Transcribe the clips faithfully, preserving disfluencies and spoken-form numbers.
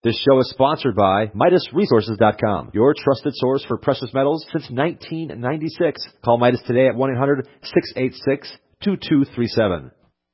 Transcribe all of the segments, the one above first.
This show is sponsored by Midas Resources dot com, your trusted source for precious metals since nineteen ninety-six. Call Midas today at one eight hundred, six eight six, two two three seven.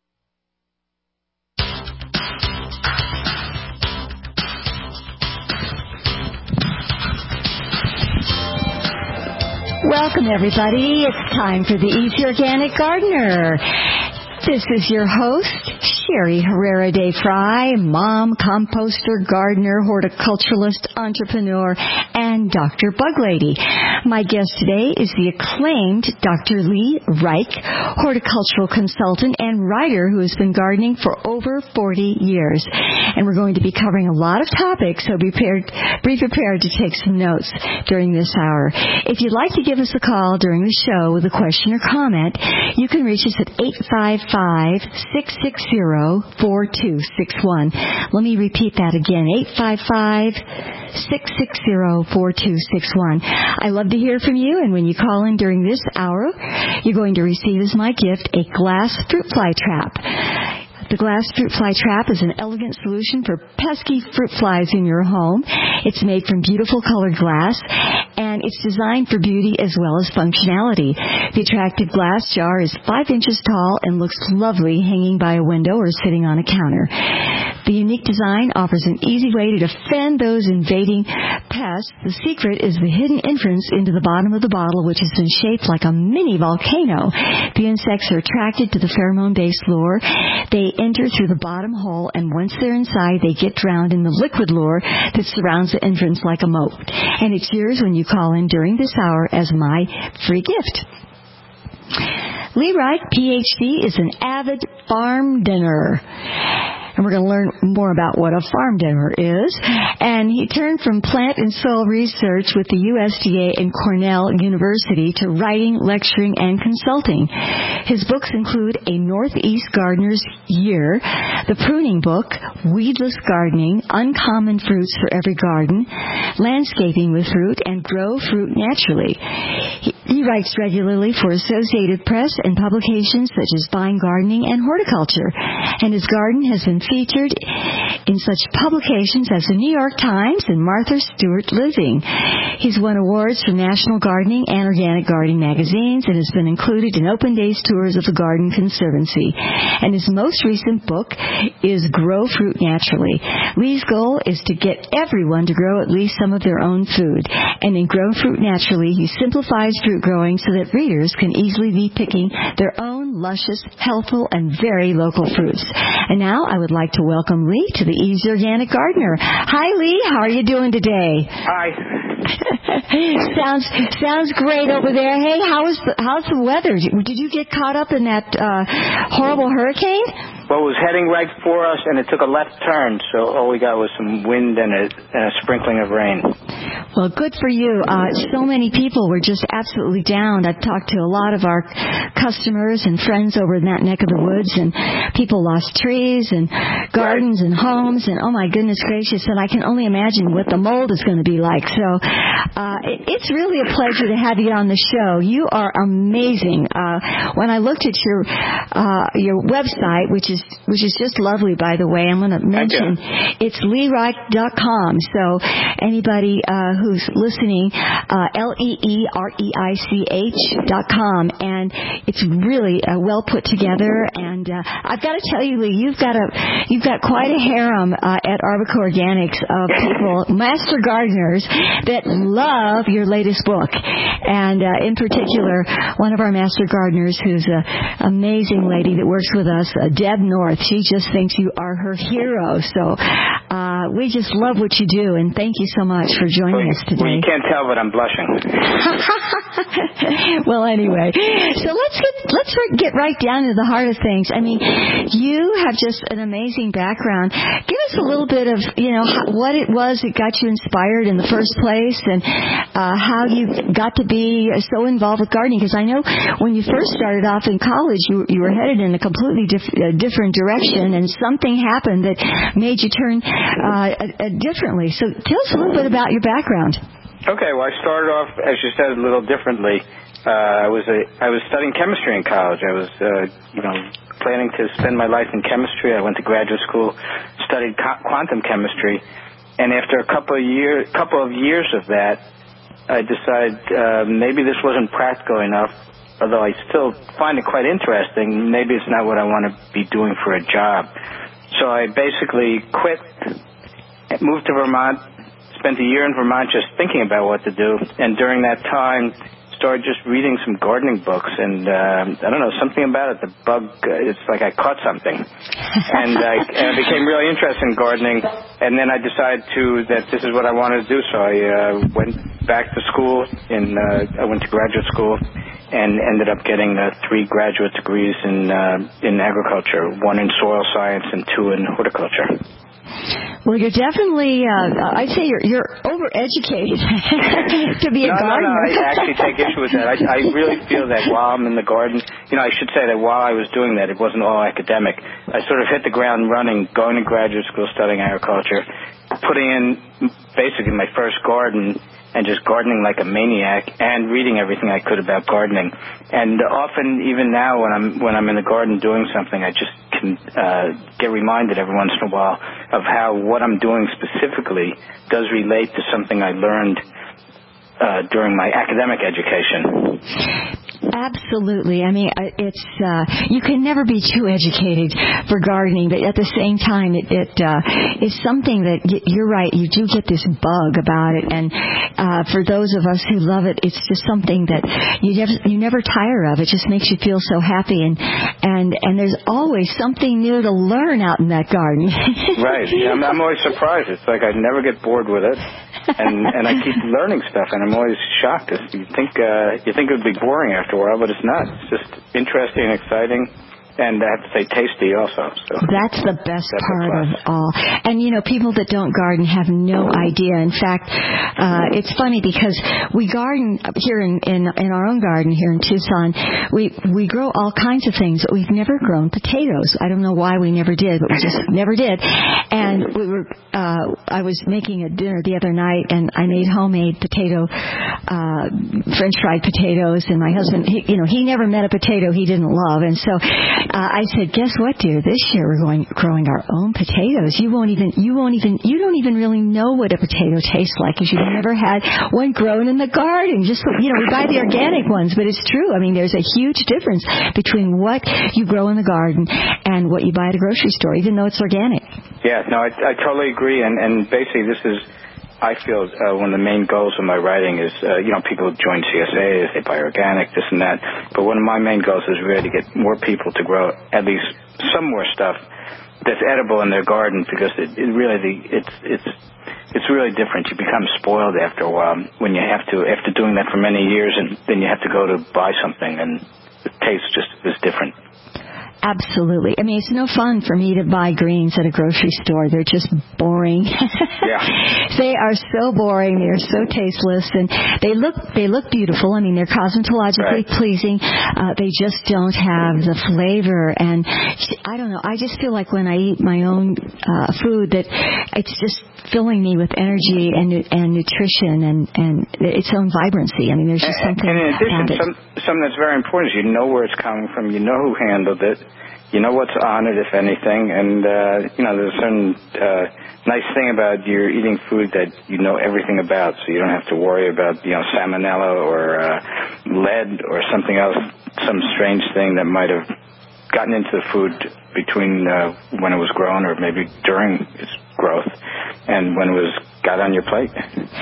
Welcome, everybody. It's time for the Easy Organic Gardener. This is your host, Sherry Herrera de Fry, mom, composter, gardener, horticulturalist, entrepreneur, and Doctor Bug Lady. My guest today is the acclaimed Doctor Lee Reich, horticultural consultant and writer who has been gardening for over forty years. And we're going to be covering a lot of topics, so be prepared, be prepared to take some notes during this hour. If you'd like to give us a call during the show with a question or comment, you can reach us at eight five five, six six zero, four two six one. Let me repeat that again, eight five five, six six zero, four two six one. I love to hear from you, and when you call in during this hour, you're going to receive as my gift a glass fruit fly trap. The glass fruit fly trap is an elegant solution for pesky fruit flies in your home. It's made from beautiful colored glass, and it's designed for beauty as well as functionality. The attractive glass jar is five inches tall and looks lovely hanging by a window or sitting on a counter. The unique design offers an easy way to defend those invading pests. The secret is the hidden entrance into the bottom of the bottle, which has been shaped like a mini volcano. The insects are attracted to the pheromone-based lure. They enter through the bottom hole, and once they're inside, they get drowned in the liquid lure that surrounds the entrance like a moat. And it's yours when you call in during this hour as my free gift. Lee Reich, P H D, is an avid farm dinner. And we're going to learn more about what a farm dinner is. And he turned from plant and soil research with the U S D A and Cornell University to writing, lecturing, and consulting. His books include A Northeast Gardener's Year, The Pruning Book, Weedless Gardening, Uncommon Fruits for Every Garden, Landscaping with Fruit, and Grow Fruit Naturally. He, he writes regularly for Associated Press and publications such as Vine Gardening and Horticulture. And his garden has been featured in such publications as the New York Times and Martha Stewart Living. He's won awards from National Gardening and Organic Gardening magazines and has been included in Open Days tours of the Garden Conservancy. And his most recent book is Grow Fruit Naturally. Lee's goal is to get everyone to grow at least some of their own food. And in Grow Fruit Naturally, he simplifies fruit growing so that readers can easily be picking their own luscious, healthful, and very local fruits. And now I would like to welcome Lee to the Easy Organic Gardener. Hi, Lee. How are you doing today? Hi. sounds sounds great over there. Hey, how is the, how's the weather? Did you get caught up in that uh, horrible hurricane? Well, it was heading right for us, and it took a left turn, so all we got was some wind and a, and a sprinkling of rain. Well, good for you. Uh, so many people were just absolutely down. I've talked to a lot of our customers and friends over in that neck of the woods, and people lost trees and gardens and homes, and oh my goodness gracious, and I can only imagine what the mold is going to be like. So uh, it, it's really a pleasure to have you on the show. You are amazing. Uh, when I looked at your uh, your website, which is which is just lovely, by the way, I'm going to mention it's lee reich dot com. So anybody uh, who's listening, uh, L E E R E I C H dot com, and it's really uh, well put together. And uh, I've got to tell you, Lee, you've got a you've got quite a harem uh, at Arbica Organics of people, master gardeners that love your latest book. And uh, in particular, one of our master gardeners, who's an amazing lady that works with us, uh, Deb North. She just thinks you are her hero. So uh, we just love what you do, and thank you so much for joining well, us today. Well, you can't tell, but I'm blushing. Well, anyway, so let's get let's get right down to the heart of things. I mean, you have just an amazing background. Give us a little bit of, you know, what it was that got you inspired in the first place, and uh, how you got to be so involved with gardening. Because I know when you first started off in college, you, you were headed in a completely diff- uh, different direction, and something happened that made you turn uh, uh, differently. So tell us a little bit about your background. Okay, well, I started off, as you said, a little differently. Uh, I was a, I was studying chemistry in college. I was, uh, you know, planning to spend my life in chemistry. I went to graduate school, studied co- quantum chemistry, and after a couple of years, couple of years of that, I decided uh, maybe this wasn't practical enough. Although I still find it quite interesting, maybe it's not what I want to be doing for a job. So I basically quit, moved to Vermont, spent a year in Vermont just thinking about what to do, and during that time started just reading some gardening books, and uh, I don't know, something about it, the bug, uh, it's like I caught something. and, I, and I became really interested in gardening, and then I decided to that this is what I wanted to do, so I uh, went back to school, in, uh, I went to graduate school, and ended up getting uh, three graduate degrees in uh, in agriculture, one in soil science and two in horticulture. Well, you're definitely, uh, I'd say you're, you're overeducated to be a no, gardener. No, no, I actually take issue with that. I, I really feel that while I'm in the garden, you know, I should say that while I was doing that, it wasn't all academic. I sort of hit the ground running, going to graduate school, studying agriculture, putting in basically my first garden, and just gardening like a maniac, and reading everything I could about gardening. And often, even now, when I'm when I'm in the garden doing something, I just can uh, get reminded every once in a while of how what I'm doing specifically does relate to something I learned uh, during my academic education. Absolutely. I mean, it's uh, you can never be too educated for gardening, but at the same time, it, it uh, is something that you're right. You do get this bug about it, and uh, for those of us who love it, it's just something that you never you never tire of. It just makes you feel so happy, and and and there's always something new to learn out in that garden. Right. Yeah, I'm, I'm always surprised. It's like I never get bored with it. and and I keep learning stuff, and I'm always shocked. You think uh, you think it would be boring after a while, but it's not. It's just interesting and exciting, and I have to say tasty also. So that's the best that's part of all. And, you know, people that don't garden have no idea. In fact, uh, it's funny because we garden here in, in, in our own garden here in Tucson. We we grow all kinds of things, but we've never grown potatoes. I don't know why we never did, but we just never did. And we were uh, I was making a dinner the other night, and I made homemade potato, uh, French fried potatoes, and my husband, he, you know, he never met a potato he didn't love, and so Uh, I said, guess what, dear? This year we're going growing our own potatoes. You won't even, you won't even, you don't even really know what a potato tastes like because you've never had one grown in the garden. Just, you know, we buy the organic ones, but it's true. I mean, there's a huge difference between what you grow in the garden and what you buy at a grocery store, even though it's organic. Yeah, no, I, I totally agree. And, and basically, this is, I feel uh, one of the main goals of my writing is, uh, you know, people join C S As, they buy organic, this and that. But one of my main goals is really to get more people to grow at least some more stuff that's edible in their garden, because it, it really, it's it's it's really different. You become spoiled after a while when you have to, after doing that for many years, and then you have to go to buy something, and the taste just is different. Absolutely. I mean, it's no fun for me to buy greens at a grocery store. They're just boring. Yeah. They are so boring. They're so tasteless, and they look they look beautiful. I mean, they're cosmetologically right. pleasing. Uh, they just don't have the flavor. And I don't know. I just feel like when I eat my own uh, food, that it's just filling me with energy and and nutrition and, and its own vibrancy. I mean, there's just something and, and in addition, about it. Some, something that's very important is you know where it's coming from. You know who handled it. You know what's on it, if anything, and, uh, you know, there's a certain uh, nice thing about you're eating food that you know everything about, so you don't have to worry about, you know, salmonella or uh, lead or something else, some strange thing that might have gotten into the food between uh, when it was grown or maybe during its growth and when it was got on your plate.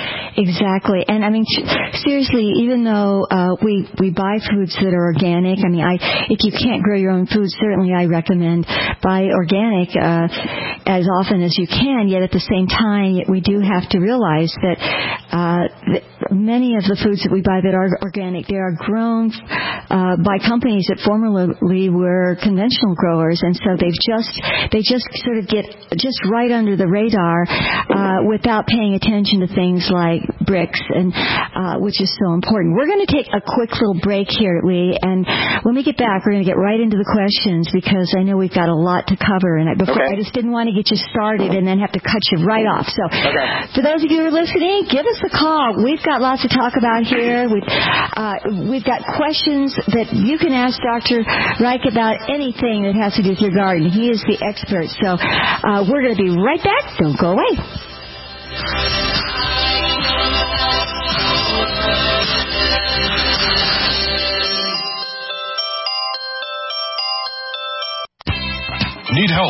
Exactly. And I mean, seriously, even though uh, we we buy foods that are organic, I mean, I if you can't grow your own food, certainly I recommend buy organic uh, as often as you can. Yet at the same time, we do have to realize that, uh, that many of the foods that we buy that are organic, they are grown uh, by companies that formerly were conventional growers, and so they've just they just sort of get just right under the radar uh, without paying attention to things like bricks, and uh, which is so important. We're going to take a quick little break here, Lee, and when we get back, we're going to get right into the questions because I know we've got a lot to cover, and I, before, okay. I just didn't want to get you started and then have to cut you right off. So okay. for those of you who are listening, give us a call. We've got lots to talk about here. We've, uh, we've got questions that you can ask Doctor Reich about anything that has to do with your garden. He is the expert. So uh, we're going to be right back. Don't go away.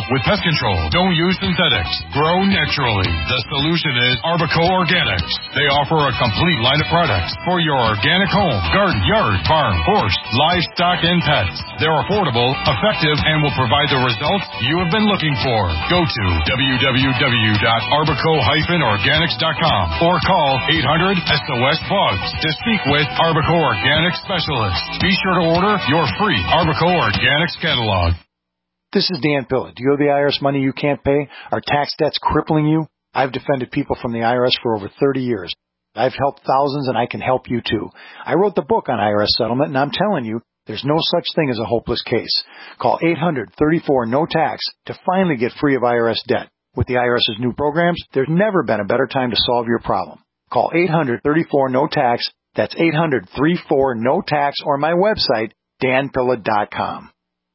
help with pest control. Don't use synthetics. Grow naturally. The solution is Arbico Organics. They offer a complete line of products for your organic home, garden, yard, farm, horse, livestock, and pets. They're affordable, effective, and will provide the results you have been looking for. Go to w w w dot arbico dash organics dot com or call eight hundred S O S Bugs to speak with Arbico Organics specialist. Be sure to order your free Arbico Organics catalog. This is Dan Pilla. Do you owe the I R S money you can't pay? Are tax debts crippling you? I've defended people from the I R S for over thirty years. I've helped thousands, and I can help you too. I wrote the book on I R S settlement, and I'm telling you, there's no such thing as a hopeless case. Call eight hundred thirty-four no tax to finally get free of I R S debt. With the IRS's new programs, there's never been a better time to solve your problem. Call eight hundred thirty-four no tax. That's eight hundred thirty-four no tax, or my website, dan pilla dot com.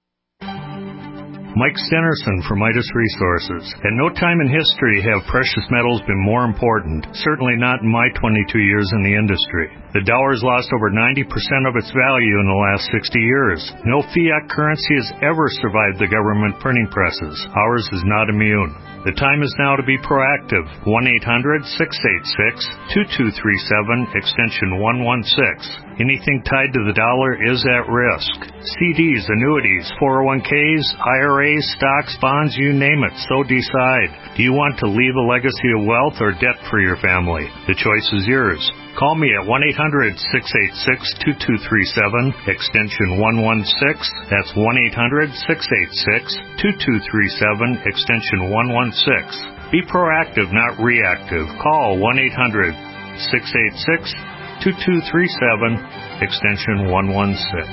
Mike Stenerson from Midas Resources. At no time in history have precious metals been more important, certainly not in my twenty-two years in the industry. The dollar has lost over ninety percent of its value in the last sixty years. No fiat currency has ever survived the government printing presses. Ours is not immune. The time is now to be proactive. one eight hundred six eight six two two three seven, extension one one six. Anything tied to the dollar is at risk. C Ds, annuities, four oh one Ks, I R As, stocks, bonds, you name it, so decide. Do you want to leave a legacy of wealth or debt for your family? The choice is yours. Call me at one eight hundred six eight six two two three seven, extension one one six. That's one eight hundred six eight six two two three seven, extension one one six. Be proactive, not reactive. Call one eight hundred six eight six two two three seven, extension one one six.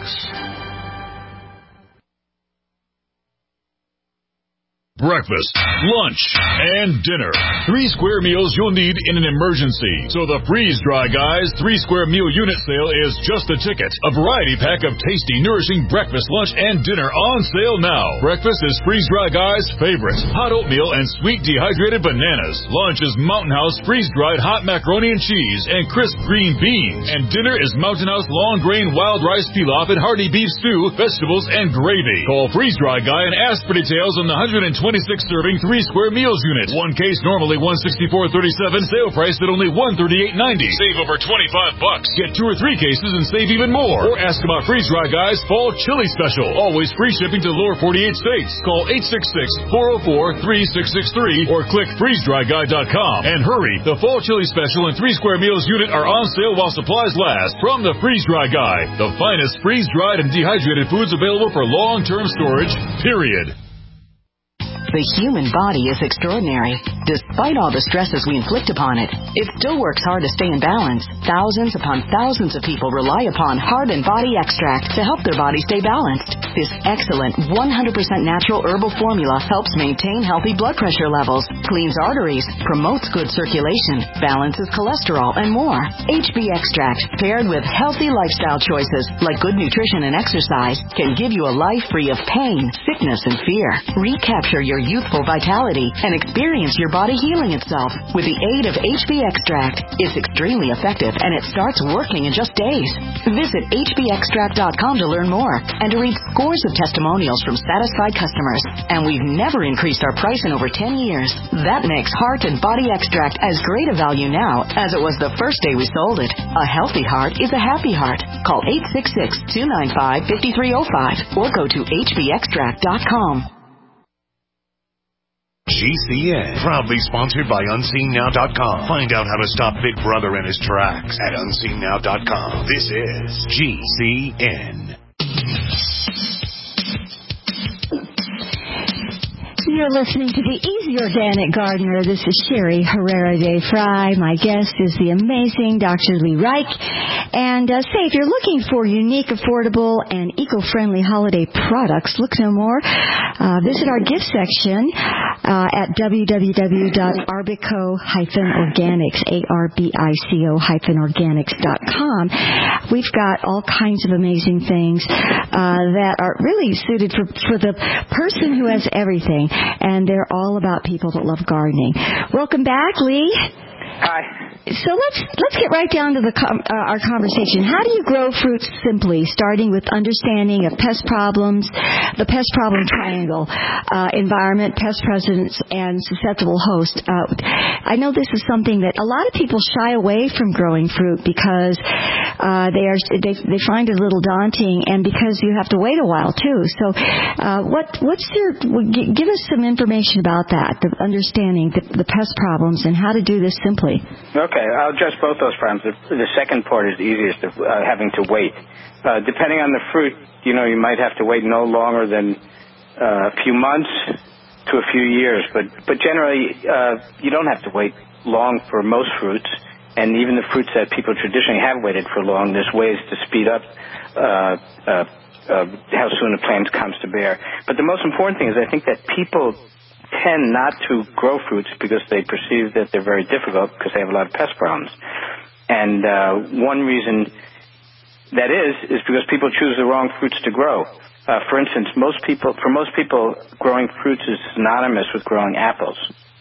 Breakfast, lunch, and dinner. Three square meals you'll need in an emergency. So the Freeze Dry Guys three square meal unit sale is just a ticket. A variety pack of tasty, nourishing breakfast, lunch, and dinner on sale now. Breakfast is Freeze Dry Guys' favorite. Hot oatmeal and sweet dehydrated bananas. Lunch is Mountain House freeze-dried hot macaroni and cheese and crisp green beans. And dinner is Mountain House long grain wild rice pilaf and hearty beef stew, vegetables, and gravy. Call Freeze Dry Guy and ask for details on the one hundred twenty-six serving three square meals unit. One case normally one sixty-four thirty-seven, sale price at only one thirty-eight ninety. Save over twenty-five bucks. Get two or three cases and save even more. Or ask about Freeze Dry Guys Fall Chili Special. Always free shipping to the lower forty-eight states. Call eight six six, four oh four, three six six three or click freeze dry guy dot com. And hurry, the Fall Chili Special and three square meals unit are on sale while supplies last from the Freeze Dry Guy. The finest freeze-dried and dehydrated foods available for long-term storage, period. The human body is extraordinary. Despite all the stresses we inflict upon it, it still works hard to stay in balance. Thousands upon thousands of people rely upon Heart and Body Extract to help their body stay balanced. This excellent one hundred percent natural herbal formula helps maintain healthy blood pressure levels, cleans arteries, promotes good circulation, balances cholesterol, and more. H B Extract, paired with healthy lifestyle choices like good nutrition and exercise, can give you a life free of pain, sickness, and fear. Recapture your youthful vitality and experience your body healing itself with the aid of H B Extract. It's extremely effective and it starts working in just days. Visit H B extract dot com to learn more and to read scores of testimonials from satisfied customers. And we've never increased our price in over ten years. That makes Heart and Body Extract as great a value now as it was the first day we sold it. A healthy heart is a happy heart. Call eight six six, two nine five, five three zero five or go to H B extract dot com. G C N, proudly sponsored by unseen now dot com. Find out how to stop Big Brother in his tracks at unseen now dot com. This is G C N. You're listening to the Easy Organic Gardener. This is Sherry Herrera de Fry. My guest is the amazing Doctor Lee Reich. And uh, say, if you're looking for unique, affordable, and eco-friendly holiday products, look no more. Uh, visit our gift section uh, at w w w dot arbico dash organics, A R B I C O hyphen organics dot com. We've got all kinds of amazing things uh, that are really suited for, for the person who has everything. And they're all about people that love gardening. Welcome back, Lee. Hi. So let's let's get right down to the com- uh, our conversation. How do you grow fruits simply, starting with understanding of pest problems, the pest problem triangle, uh, environment, pest presence, and susceptible host? Uh, I know this is something that a lot of people shy away from growing fruit because uh, they are they they find it a little daunting, and because you have to wait a while too. So, uh, what what's your give us some information about that, the understanding the, the pest problems and how to do this simply. Okay, I'll address both those problems. The, the second part is the easiest, of uh, having to wait. Uh, depending on the fruit, you know, you might have to wait no longer than uh, a few months to a few years. But, but generally, uh, you don't have to wait long for most fruits. And even the fruits that people traditionally have waited for long, there's ways to speed up uh, uh, uh, how soon a plant comes to bear. But the most important thing is I think that people tend not to grow fruits because they perceive that they're very difficult because they have a lot of pest problems. And uh, one reason that is is because people choose the wrong fruits to grow. Uh, for instance, most people, for most people, growing fruits is synonymous with growing apples.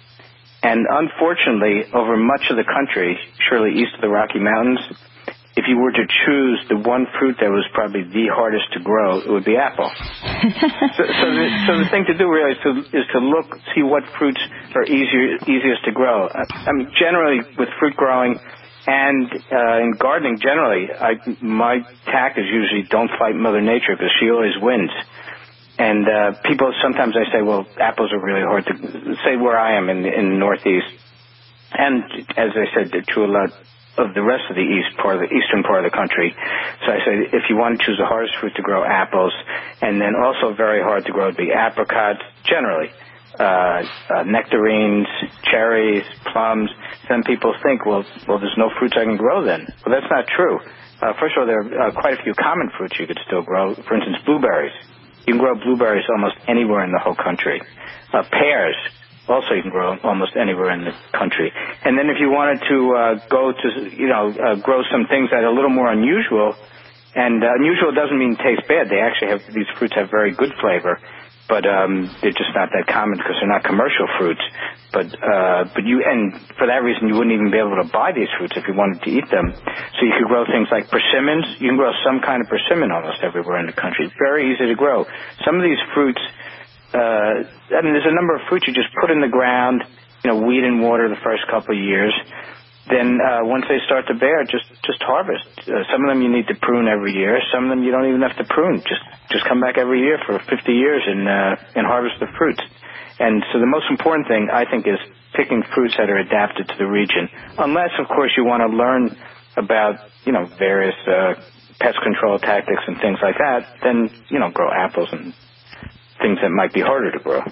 And unfortunately, over much of the country, surely east of the Rocky Mountains, if you were to choose the one fruit that was probably the hardest to grow, it would be apple. so, so, the, so the thing to do really is to, is to look, see what fruits are easier, easiest to grow. I mean, generally with fruit growing and uh, in gardening, generally, I, my tack is usually don't fight Mother Nature because she always wins. And uh, people sometimes I say, well, apples are really hard to say where I am in, in the Northeast, and as I said, to a lot of the rest of the east part of the eastern part of the country. So I say if you want to choose the hardest fruit to grow, apples, and then also very hard to grow would be apricots, generally, uh, uh, nectarines, cherries, plums. Some people think, well, well, there's no fruits I can grow then. Well, that's not true. Uh, first of all, there are uh, quite a few common fruits you could still grow. For instance, blueberries. You can grow blueberries almost anywhere in the whole country. Uh, pears. Also, you can grow almost anywhere in the country. And then if you wanted to uh, go to, you know, uh, grow some things that are a little more unusual, and uh, unusual doesn't mean taste bad. They actually have, these fruits have very good flavor, but um, they're just not that common because they're not commercial fruits. But uh, but you, and for that reason, you wouldn't even be able to buy these fruits if you wanted to eat them. So you could grow things like persimmons. You can grow some kind of persimmon almost everywhere in the country. It's very easy to grow. Some of these fruits, Uh, I mean, there's a number of fruits you just put in the ground, you know, weed and water the first couple of years. Then uh, once they start to bear, just just harvest. Uh, some of them you need to prune every year. Some of them you don't even have to prune. Just just come back every year for fifty years and uh, and harvest the fruits. And so the most important thing, I think, is picking fruits that are adapted to the region. Unless, of course, you want to learn about, you know, various uh, pest control tactics and things like that, then, you know, grow apples and things that might be harder to grow.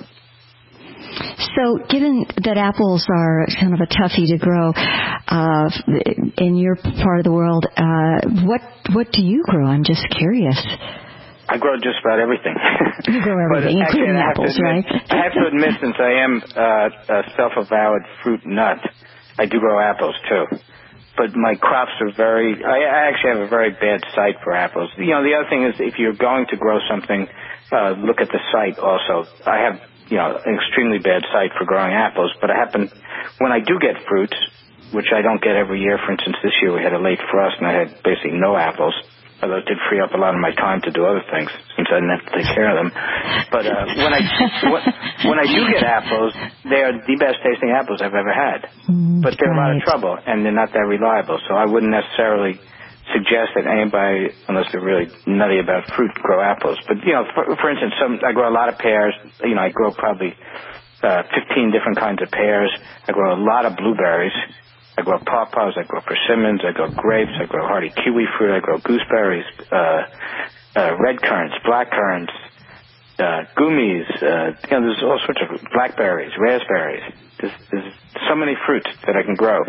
So given that apples are kind of a toughie to grow uh, in your part of the world, uh, what what do you grow? I'm just curious. I grow just about everything. You grow everything, but including actually, apples, admit, right? I have to admit, since I am uh, a self-avowed fruit nut, I do grow apples too. But my crops are very, I, I actually have a very bad site for apples. You know, the other thing is if you're going to grow something, uh, look at the site also. I have, you know, an extremely bad site for growing apples, but I happen, when I do get fruits, which I don't get every year, for instance, this year we had a late frost and I had basically no apples, although it did free up a lot of my time to do other things since I didn't have to take care of them. But uh, when I when, when I do get apples, they are the best tasting apples I've ever had. Mm, but they're right. a lot of trouble, and they're not that reliable. So I wouldn't necessarily suggest that anybody, unless they're really nutty about fruit, grow apples. But, you know, for, for instance, some I grow a lot of pears. You know, I grow probably uh, fifteen different kinds of pears. I grow a lot of blueberries. I grow pawpaws, I grow persimmons, I grow grapes, I grow hardy kiwi fruit, I grow gooseberries, uh, uh, red currants, black currants, uh, gummies, uh, you know, there's all sorts of blackberries, raspberries. There's, there's so many fruits that I can grow.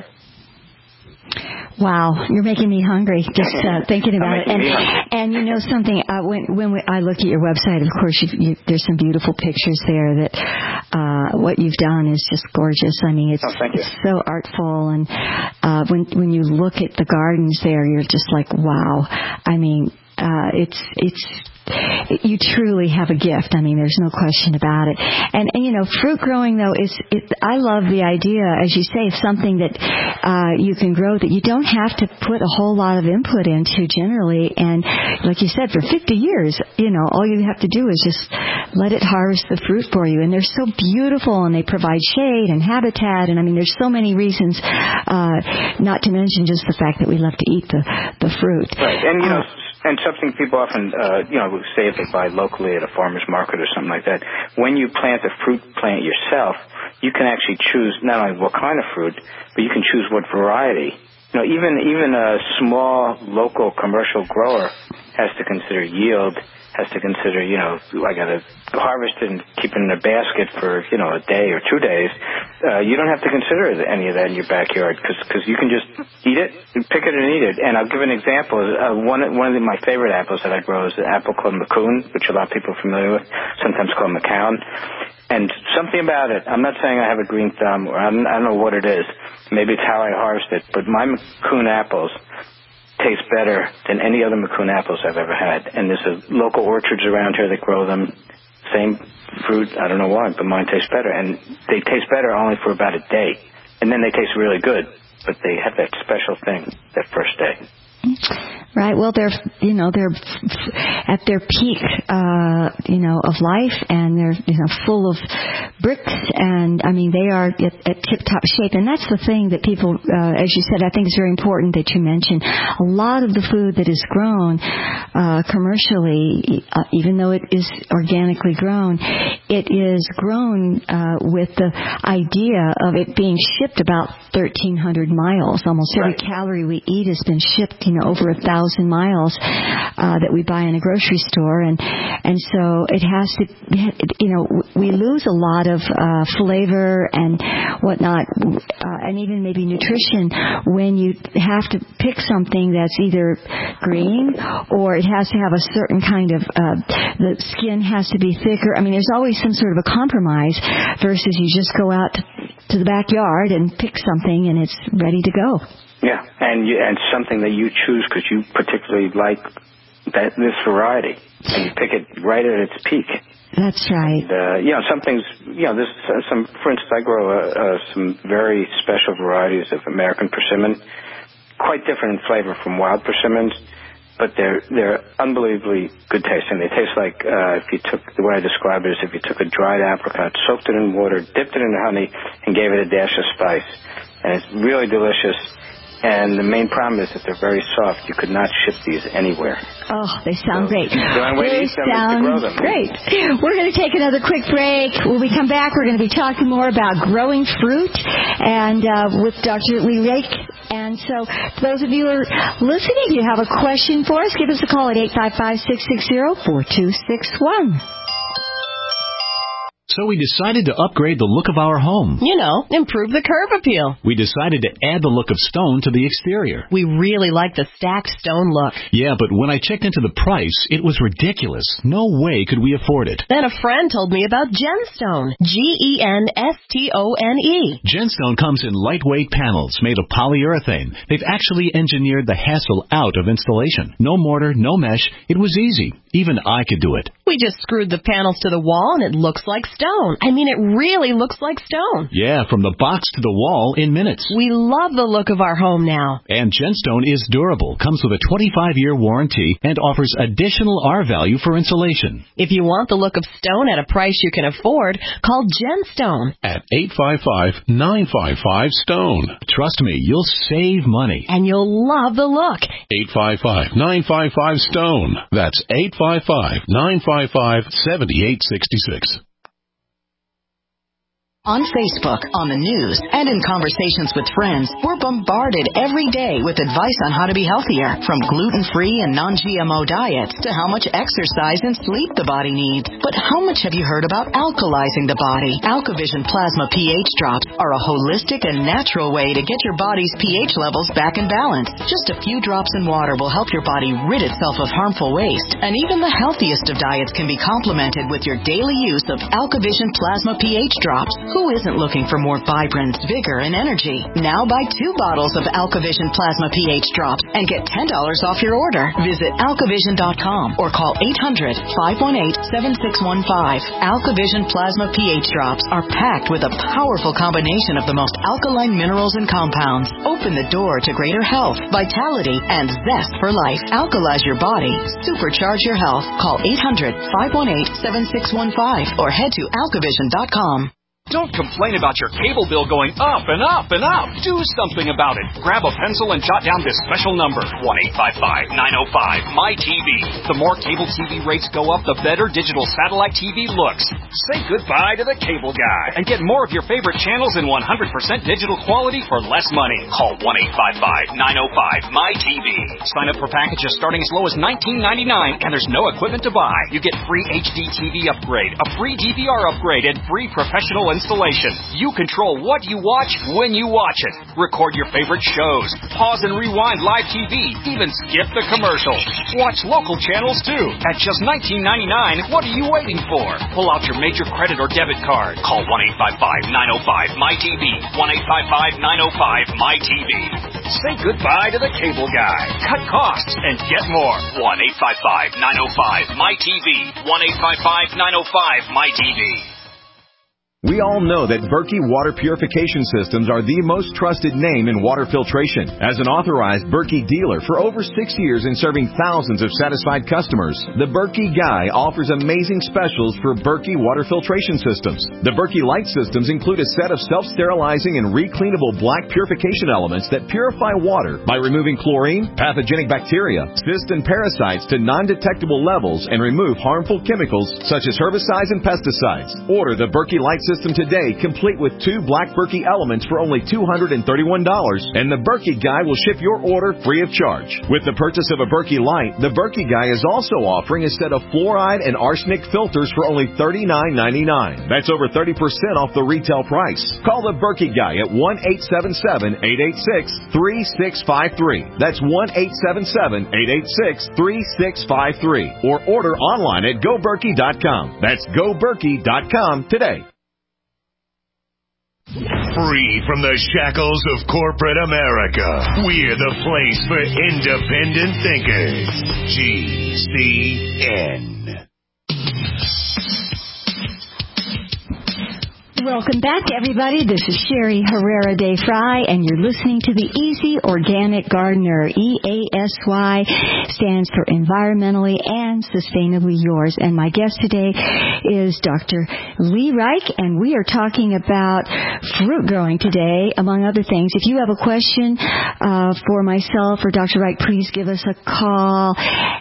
Wow, you're making me hungry just uh, thinking about it. And and you know something, uh, when when we, I look at your website, of course, you, you, there's some beautiful pictures there. That uh, what you've done is just gorgeous. I mean, it's, oh, it's so artful, and uh, when when you look at the gardens there, you're just like, wow. I mean, uh, it's it's. You truly have a gift. I mean, there's no question about it. And, and you know, fruit growing, though, is, it, I love the idea, as you say, of something that uh, you can grow that you don't have to put a whole lot of input into generally. And like you said, for fifty years, you know, all you have to do is just let it harvest the fruit for you. And they're so beautiful, and they provide shade and habitat. And, I mean, there's so many reasons, uh, not to mention just the fact that we love to eat the, the fruit. Right. And, you know, uh, and something people often, uh, you know, say if they buy locally at a farmer's market or something like that, when you plant a fruit plant yourself, you can actually choose not only what kind of fruit, but you can choose what variety. You know, even even a small local commercial grower has to consider yield, has to consider, you know, I got to harvest it and keep it in a basket for, you know, a day or two days. Uh, you don't have to consider any of that in your backyard because you can just eat it, pick it and eat it. And I'll give an example. Uh, one one of the, my favorite apples that I grow is an apple called Macoun, which a lot of people are familiar with, sometimes called Macoun. And something about it, I'm not saying I have a green thumb, or I don't, I don't know what it is. Maybe it's how I harvest it, but my Macoun apples taste better than any other Macoun apples I've ever had. And there's a local orchards around here that grow them. Same fruit, I don't know why, but mine tastes better. And they taste better only for about a day. And then they taste really good, but they have that special thing that first day. Right. Well, they're, you know, they're at their peak, uh, you know, of life, and they're, you know, full of bricks, and I mean, they are at, at tip-top shape. And that's the thing that people, uh, as you said, I think it's very important that you mention. A lot of the food that is grown uh, commercially, uh, even though it is organically grown, it is grown uh, with the idea of it being shipped about thirteen hundred miles. Almost every right. calorie we eat has been shipped, you know, over a thousand miles uh, that we buy in a grocery store, and and so it has to, you know, we lose a lot of uh, flavor and whatnot, uh, and even maybe nutrition when you have to pick something that's either green or it has to have a certain kind of, uh, the skin has to be thicker. I mean, there's always some sort of a compromise versus you just go out to, to the backyard and pick something and it's ready to go. Yeah, and you, and something that you choose because you particularly like that this variety, and you pick it right at its peak. That's right. And, uh, you know, some things, you know, this uh, some. For instance, I grow uh, uh, some very special varieties of American persimmon, quite different in flavor from wild persimmons, but they're they're unbelievably good tasting. They taste like uh, if you took, the way I describe it is if you took a dried apricot, soaked it in water, dipped it in honey, and gave it a dash of spice, and it's really delicious. And the main problem is that they're very soft. You could not ship these anywhere. Oh, they sound so great. The only way to They eat them is to grow them. Great. We're going to take another quick break. When we come back, we're going to be talking more about growing fruit and uh, with Doctor Lee Rake. And so, for those of you who are listening, if you have a question for us, give us a call at eight five five, six six zero, four two six one. So we decided to upgrade the look of our home. You know, improve the curb appeal. We decided to add the look of stone to the exterior. We really like the stacked stone look. Yeah, but when I checked into the price, it was ridiculous. No way could we afford it. Then a friend told me about Genstone. G E N S T O N E. Genstone comes in lightweight panels made of polyurethane. They've actually engineered the hassle out of installation. No mortar, no mesh. It was easy. Even I could do it. We just screwed the panels to the wall and it looks like stone. I mean, it really looks like stone. Yeah, from the box to the wall in minutes. We love the look of our home now. And Genstone is durable, comes with a twenty-five year warranty, and offers additional R value for insulation. If you want the look of stone at a price you can afford, call Genstone at eight five five, nine five five, STONE. Trust me, you'll save money. And you'll love the look. eight five five, nine five five, STONE. That's eight five five, nine five five, seven eight six six. On Facebook, on the news, and in conversations with friends, we're bombarded every day with advice on how to be healthier, from gluten-free and non-G M O diets to how much exercise and sleep the body needs. But how much have you heard about alkalizing the body? AlkaVision Plasma pH drops are a holistic and natural way to get your body's pH levels back in balance. Just a few drops in water will help your body rid itself of harmful waste. And even the healthiest of diets can be complemented with your daily use of AlkaVision Plasma pH drops. Who isn't looking for more vibrance, vigor, and energy? Now buy two bottles of AlkaVision Plasma pH Drops and get ten dollars off your order. Visit alkavision dot com or call eight hundred, five one eight, seven six one five. AlkaVision Plasma pH Drops are packed with a powerful combination of the most alkaline minerals and compounds. Open the door to greater health, vitality, and zest for life. Alkalize your body. Supercharge your health. Call eight hundred, five one eight, seven six one five or head to alkavision dot com. Don't complain about your cable bill going up and up and up. Do something about it. Grab a pencil and jot down this special number, one eight five five, nine oh five, M Y T V. The more cable T V rates go up, the better digital satellite T V looks. Say goodbye to the cable guy and get more of your favorite channels in one hundred percent digital quality for less money. Call one eight five five, nine oh five, M Y T V. Sign up for packages starting as low as nineteen ninety-nine, and there's no equipment to buy. You get free H D T V upgrade, a free D V R upgrade, and free professional installation. You control what you watch when you watch it. Record your favorite shows. Pause and rewind live T V. Even skip the commercials. Watch local channels too. At just nineteen ninety-nine, what are you waiting for? Pull out your major credit or debit card. Call one eight five five, nine oh five, M Y T V. one eight five five, nine oh five, M Y T V. Say goodbye to the cable guy. Cut costs and get more. one eight five five, nine oh five, M Y T V. one eight five five, nine oh five, M Y T V. We all know that Berkey Water Purification Systems are the most trusted name in water filtration. As an authorized Berkey dealer for over six years and serving thousands of satisfied customers, the Berkey Guy offers amazing specials for Berkey Water Filtration Systems. The Berkey Light Systems include a set of self-sterilizing and recleanable black purification elements that purify water by removing chlorine, pathogenic bacteria, cysts, and parasites to non-detectable levels and remove harmful chemicals such as herbicides and pesticides. Order the Berkey Light System System today, complete with two black Berkey elements for only two hundred thirty-one dollars, and the Berkey Guy will ship your order free of charge. With the purchase of a Berkey Light, the Berkey Guy is also offering a set of fluoride and arsenic filters for only thirty-nine ninety-nine. That's over thirty percent off the retail price. Call the Berkey Guy at one eight seven seven, eight eight six, three six five three. That's one eight seven seven, eight eight six, three six five three. Or order online at go berkey dot com. That's go berkey dot com today. Free from the shackles of corporate America, we're the place for independent thinkers. G C N. Welcome back, everybody. This is Sherry Herrera de Fry, and you're listening to the Easy Organic Gardener. E A S Y stands for Environmentally and Sustainably Yours. And my guest today is Doctor Lee Reich, and we are talking about fruit growing today, among other things. If you have a question uh, for myself or Doctor Reich, please give us a call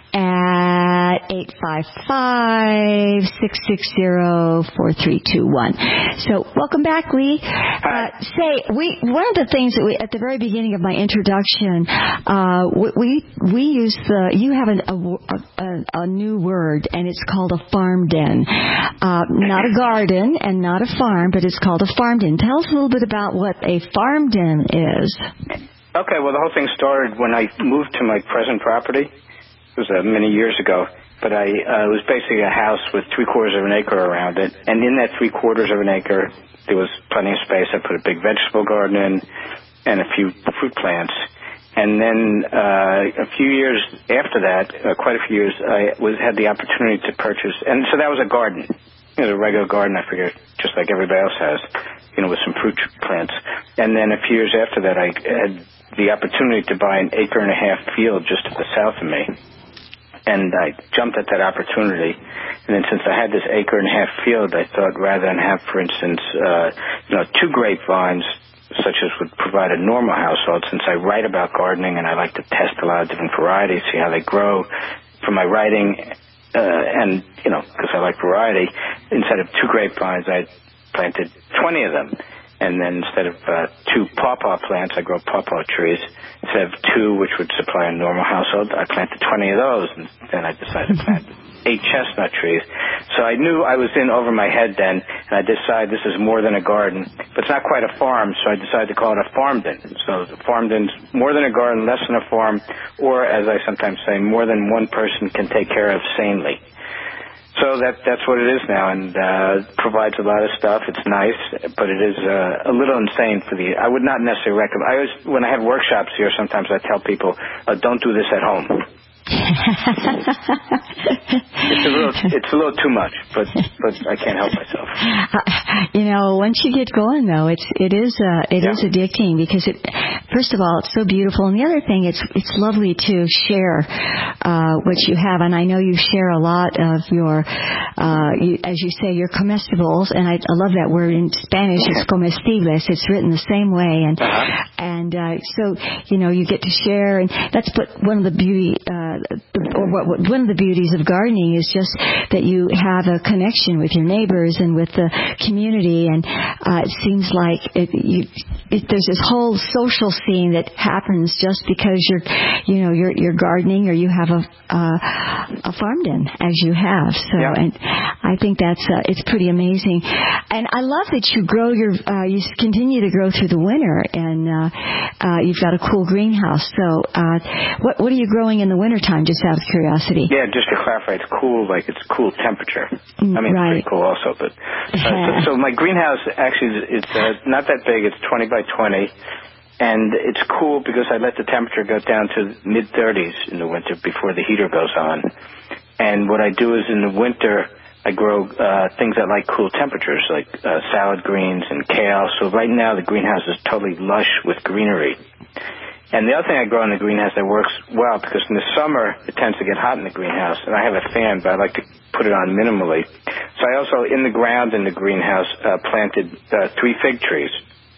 at eight five five, six six zero, four three two one. So welcome back, Lee. Uh, say, we one of the things that we at the very beginning of my introduction, uh, we we use the you have an, a, a, a new word, and it's called a farm den. Uh, not a garden and not a farm, but it's called a farm den. Tell us a little bit about what a farm den is. Okay, well, the whole thing started when I moved to my present property. It was uh, many years ago. But I uh, it was basically a house with three-quarters of an acre around it. And in that three-quarters of an acre, there was plenty of space. I put a big vegetable garden in and a few fruit plants. And then uh, a few years after that, uh, quite a few years, I was had the opportunity to purchase. And so that was a garden. It was a regular garden, I figured, just like everybody else has, you know, with some fruit plants. And then a few years after that, I had the opportunity to buy an acre and a half field just to the south of me. And I jumped at that opportunity. And then since I had this acre and a half field, I thought rather than have, for instance, uh, you know, two grapevines, such as would provide a normal household, since I write about gardening and I like to test a lot of different varieties, see how they grow. For my writing, uh, and, you know, because I like variety, instead of two grapevines, I planted twenty of them. And then instead of uh, two pawpaw plants, I grow pawpaw trees. Instead of two, which would supply a normal household, I planted twenty of those. And then I decided to plant eight chestnut trees. So I knew I was in over my head then, and I decided this is more than a garden. But it's not quite a farm, so I decided to call it a farm den. So the farm den's more than a garden, less than a farm, or, as I sometimes say, more than one person can take care of sanely. So that that's what it is now, and uh, provides a lot of stuff. It's nice, but it is uh, a little insane for the. I would not necessarily recommend. I always, when I have workshops here, sometimes I tell people, uh, don't do this at home. it's a little, it's a little too much, but but I can't help myself. Uh, you know, once you get going, though, it's it is uh, it yeah. is addicting because it. First of all, it's so beautiful, and the other thing, it's it's lovely to share uh, what you have, and I know you share a lot of your, uh, you, as you say, your comestibles, and I, I love that word in Spanish. It's comestibles. It's written the same way, and uh-huh. and uh, so you know you get to share, and that's what one of the beauty. Uh, or what, what, one of the beauties of gardening is just that you have a connection with your neighbors and with the community, and uh, it seems like it, you, it, there's this whole social scene that happens just because you're, you know, you're, you're gardening or you have a uh, a farm den as you have. So, yeah. and I think that's uh, it's pretty amazing, and I love that you grow your uh, you continue to grow through the winter, and uh, uh, you've got a cool greenhouse. So, uh, what what are you growing in the wintertime, just out of curiosity? Yeah, just to clarify, it's cool, like it's cool temperature. I mean, right. it's pretty cool also, but uh, so, so my greenhouse actually it's uh, not that big. It's twenty by twenty, and it's cool because I let the temperature go down to mid thirties in the winter before the heater goes on. And what I do is in the winter I grow uh, things that like cool temperatures, like uh, salad greens and kale. So right now the greenhouse is totally lush with greenery. And the other thing I grow in the greenhouse that works well, because in the summer it tends to get hot in the greenhouse, and I have a fan, but I like to put it on minimally. So I also, in the ground in the greenhouse, uh, planted uh, three fig trees.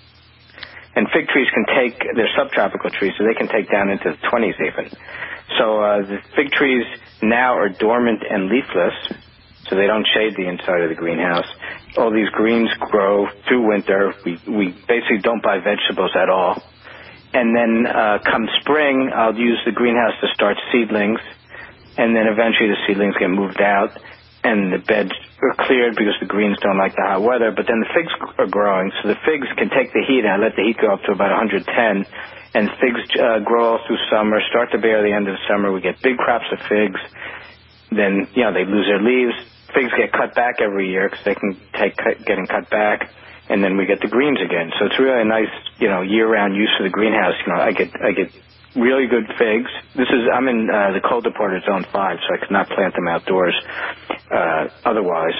And fig trees can take, they're subtropical trees, so they can take down into the twenties even. So uh, the fig trees now are dormant and leafless, so they don't shade the inside of the greenhouse. All these greens grow through winter. We, we basically don't buy vegetables at all. And then uh, come spring, I'll use the greenhouse to start seedlings, and then eventually the seedlings get moved out, and the beds are cleared because the greens don't like the hot weather. But then the figs are growing, so the figs can take the heat, and I let the heat go up to about one hundred ten, and figs uh, grow all through summer, start to bear at the end of the summer. We get big crops of figs. Then, you know, they lose their leaves. Figs get cut back every year because they can take getting cut back. And then we get the greens again. So it's really a nice, you know, year-round use of the greenhouse. You know, I get I get really good figs. This is I'm in uh, the colder part of zone five, so I could not plant them outdoors uh, otherwise.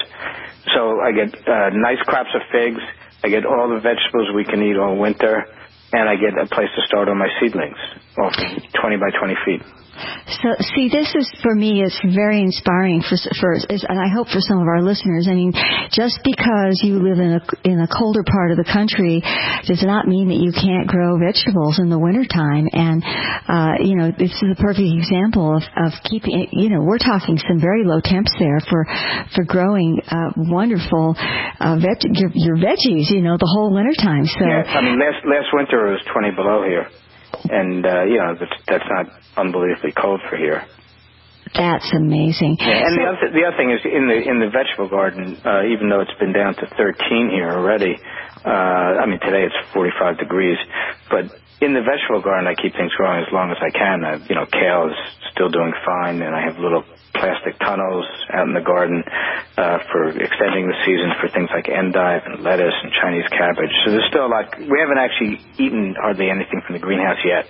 So I get uh, nice crops of figs. I get all the vegetables we can eat all winter, and I get a place to start all my seedlings, off twenty by twenty feet. So, see, this is, for me, is very inspiring for, for, and I hope for some of our listeners. I mean, just because you live in a, in a colder part of the country does not mean that you can't grow vegetables in the wintertime. And, uh, you know, this is a perfect example of, of keeping, you know, we're talking some very low temps there for, for growing, uh, wonderful, uh, veg, your, your veggies, you know, the whole wintertime. So, yeah, I mean, last, last winter it was twenty below here. And, uh, you know, that's, that's not unbelievably cold for here. That's amazing. Yeah, and so, the, other, the other thing is, in the in the vegetable garden, uh, even though it's been down to thirteen here already, uh, I mean, today it's forty-five degrees, but in the vegetable garden, I keep things growing as long as I can. Uh, you know, kale is still doing fine, and I have little plastic tunnels out in the garden uh, for extending the season for things like endive and lettuce and Chinese cabbage. So there's still a lot. We haven't actually eaten hardly anything from the greenhouse yet.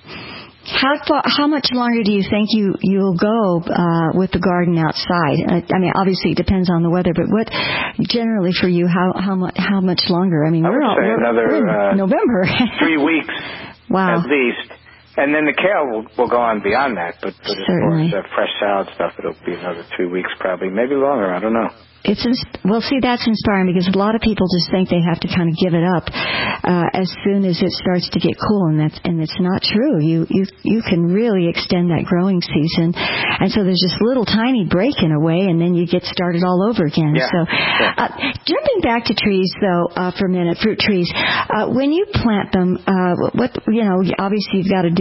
How far, how much longer do you think you you'll go uh, with the garden outside? I, I mean, obviously it depends on the weather, but what generally for you? How how much how much longer? I mean, I we're, would all, say we're, another we're in uh, November. three weeks, wow, at least. And then the kale will, will go on beyond that, but, but as far as uh, fresh salad stuff, it'll be another three weeks probably, maybe longer. I don't know. It's well, see, that's inspiring because a lot of people just think they have to kind of give it up uh, as soon as it starts to get cool, and that's and it's not true. You you you can really extend that growing season, and so there's just a little tiny break in a way, and then you get started all over again. Yeah. So, uh, jumping back to trees though uh, for a minute, fruit trees. Uh, when you plant them, uh, what you know, obviously you've got to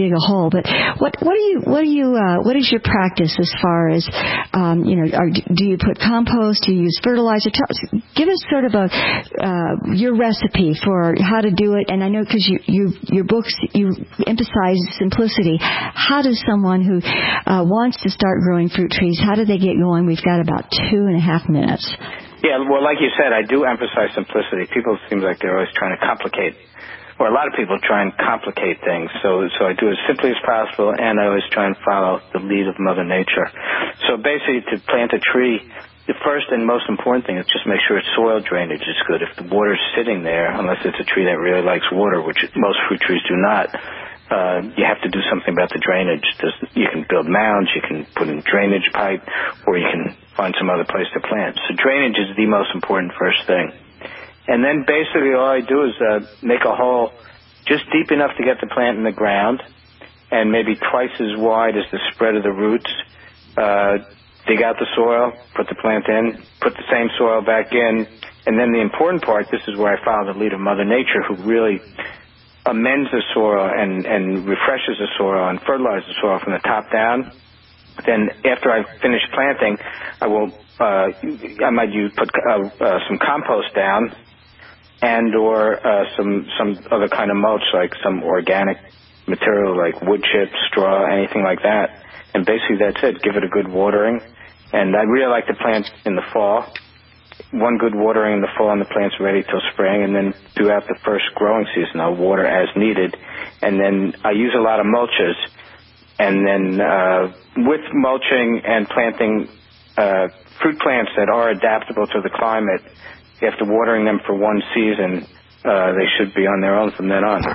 dig a hole. But what what do you what do you uh, what is your practice as far as um, you know? Are, do you put compost? Do you use fertilizer? Tell, give us sort of a uh, your recipe for how to do it. And I know because you, you your books you emphasize simplicity. How does someone who uh, wants to start growing fruit trees, how do they get going? We've got about two and a half minutes. Yeah, well, like you said, I do emphasize simplicity. People seem like they're always trying to complicate, or a lot of people try and complicate things. So, so I do as simply as possible, and I always try and follow the lead of Mother Nature. So basically, to plant a tree, the first and most important thing is just make sure its soil drainage is good. If the water's sitting there, unless it's a tree that really likes water, which most fruit trees do not, Uh, you have to do something about the drainage. There's, you can build mounds, you can put in drainage pipe, or you can find some other place to plant. So drainage is the most important first thing. And then basically all I do is uh, make a hole just deep enough to get the plant in the ground, and maybe twice as wide as the spread of the roots. Uh, dig out the soil, put the plant in, put the same soil back in, and then the important part, this is where I follow the lead of Mother Nature, who really amends the soil and, and refreshes the soil and fertilizes the soil from the top down. Then after I've finished planting, I will, uh, I might use, put uh, uh, some compost down and or uh, some, some other kind of mulch, like some organic material like wood chips, straw, anything like that. And basically that's it. Give it a good watering. And I really like to plant in the fall. One good watering in the fall and the plant's ready till spring, and then throughout the first growing season I'll water as needed. And then I use a lot of mulches, and then uh, with mulching and planting uh, fruit plants that are adaptable to the climate, after watering them for one season, uh, they should be on their own from then on.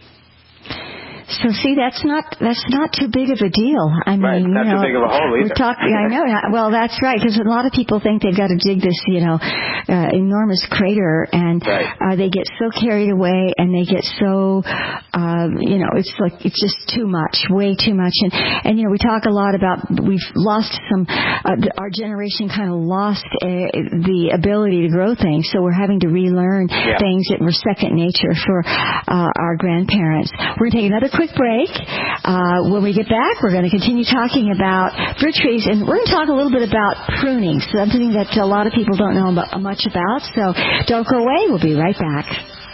So see, that's not that's not too big of a deal. I mean, right, not you know, too big of a hole either. We're talking. I know. Well, that's right, because a lot of people think they've got to dig this, you know, uh, enormous crater, and right. uh, they get so carried away, and they get so, um, you know, it's like it's just too much, way too much. And and you know, we talk a lot about we've lost some. Uh, our generation kind of lost uh, the ability to grow things, so we're having to relearn yeah. things that were second nature for uh, our grandparents. We're going to take another quick break. Uh, when we get back, we're going to continue talking about fruit trees, and we're going to talk a little bit about pruning, something that a lot of people don't know about, much about. So don't go away. We'll be right back.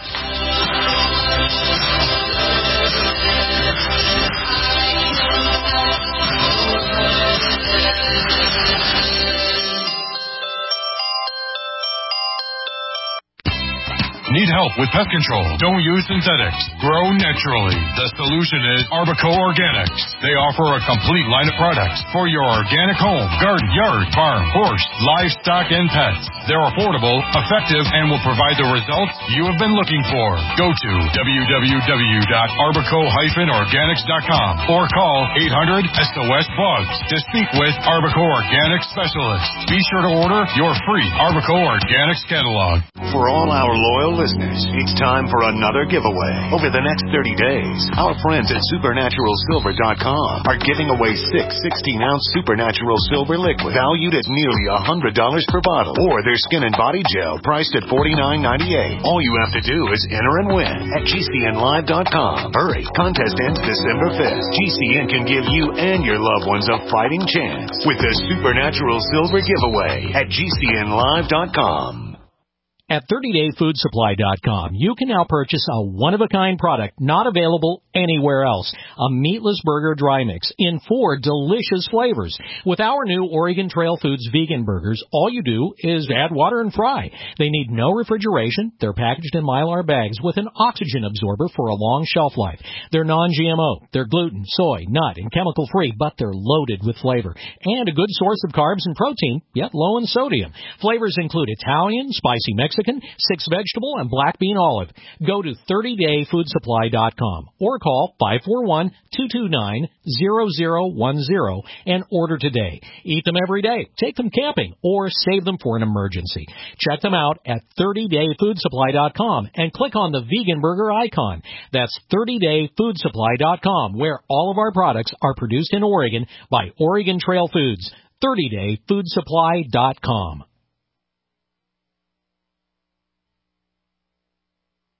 Need help with pest control? Don't use synthetics. Grow naturally. The solution is Arbico Organics. They offer a complete line of products for your organic home, garden, yard, farm, horse, livestock, and pets. They're affordable, effective, and will provide the results you have been looking for. Go to w w w dot arbico dash organics dot com or call eight hundred S O S Bugs to speak with Arbico Organics specialists. Be sure to order your free Arbico Organics catalog. For all our loyal listeners, it's time for another giveaway. Over the next thirty days, our friends at supernatural silver dot com are giving away six sixteen-ounce Supernatural Silver liquid valued at nearly one hundred dollars per bottle, or their skin and body gel priced at forty-nine ninety-eight. All you have to do is enter and win at G C N live dot com. Hurry, contest ends December fifth. G C N can give you and your loved ones a fighting chance with the Supernatural Silver giveaway at G C N live dot com. At thirty day food supply dot com, you can now purchase a one-of-a-kind product not available anywhere else, a meatless burger dry mix in four delicious flavors. With our new Oregon Trail Foods vegan burgers, all you do is add water and fry. They need no refrigeration. They're packaged in Mylar bags with an oxygen absorber for a long shelf life. They're non G M O. They're gluten, soy, nut, and chemical-free, but they're loaded with flavor and a good source of carbs and protein, yet low in sodium. Flavors include Italian, spicy Mexican, Mexican, six vegetable, and black bean olive. Go to thirty day food supply dot com or call five four one, two two nine, zero zero one zero and order today. Eat them every day, take them camping, or save them for an emergency. Check them out at thirty day food supply dot com and click on the vegan burger icon. That's thirty day food supply dot com, where all of our products are produced in Oregon by Oregon Trail Foods. thirty day food supply dot com.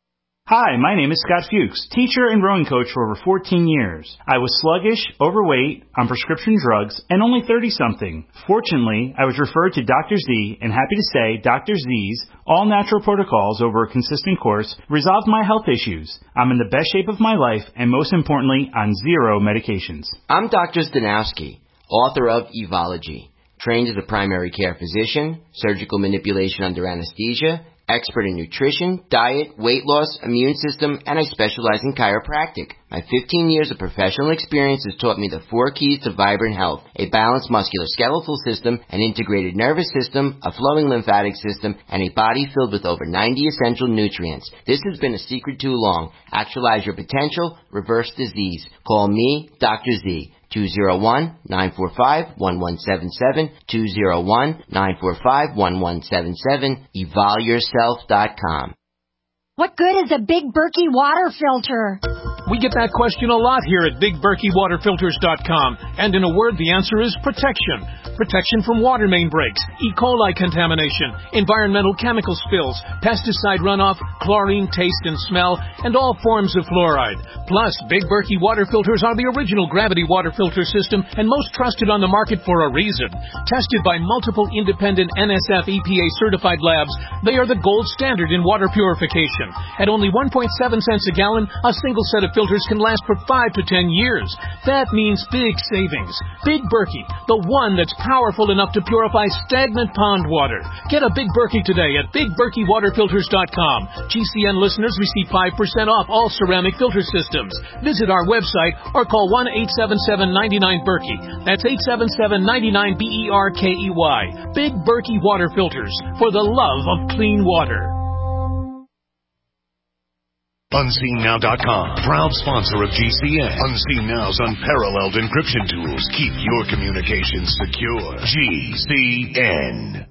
Hi, my name is Scott Fuchs, teacher and rowing coach for over fourteen years. I was sluggish, overweight, on prescription drugs, and only thirty-something. Fortunately, I was referred to Doctor Z, and happy to say Doctor Z's all-natural protocols over a consistent course resolved my health issues. I'm in the best shape of my life, and most importantly, on zero medications. I'm Doctor Stanowski, author of Evology, trained as a primary care physician, surgical manipulation under anesthesia, expert in nutrition, diet, weight loss, immune system, and I specialize in chiropractic. My fifteen years of professional experience has taught me the four keys to vibrant health: a balanced musculoskeletal system, an integrated nervous system, a flowing lymphatic system, and a body filled with over ninety essential nutrients. This has been a secret too long. Actualize your potential, reverse disease. Call me, Doctor Z. two oh one, nine four five, one one seven seven, two oh one, nine four five, one one seven seven, evol yourself dot com. What good is a Big Berkey water filter? We get that question a lot here at big berkey water filters dot com. And in a word, the answer is protection. Protection from water main breaks, E. coli contamination, environmental chemical spills, pesticide runoff, chlorine taste and smell, and all forms of fluoride. Plus, Big Berkey water filters are the original gravity water filter system and most trusted on the market for a reason. Tested by multiple independent N S F E P A certified labs, they are the gold standard in water purification. At only one point seven cents a gallon, a single set of filters can last for five to ten years. That means big savings. Big Berkey, the one that's powerful enough to purify stagnant pond water. Get a Big Berkey today at big berkey water filters dot com. G C N listeners receive five percent off all ceramic filter systems. Visit our website or call one eight seven seven, nine nine, Berkey. That's eight seven seven, nine nine, B E R K E Y. Big Berkey water filters, for the love of clean water. Unseen Now dot com, proud sponsor of G C N. Unseen Now's unparalleled encryption tools keep your communications secure. G C N.